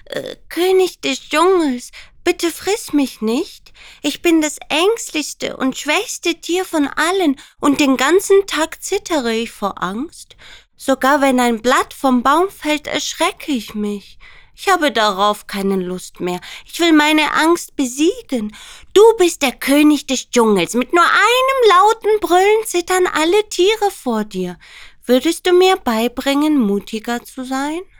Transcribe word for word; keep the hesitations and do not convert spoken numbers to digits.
Äh, König des Dschungels, bitte friss mich nicht. Ich bin das ängstlichste und schwächste Tier von allen und den ganzen Tag zittere ich vor Angst. Sogar wenn ein Blatt vom Baum fällt, erschrecke ich mich. Ich habe darauf keine Lust mehr. Ich will meine Angst besiegen. Du bist der König des Dschungels. Mit nur einem lauten Brüllen zittern alle Tiere vor dir. Würdest du mir beibringen, mutiger zu sein?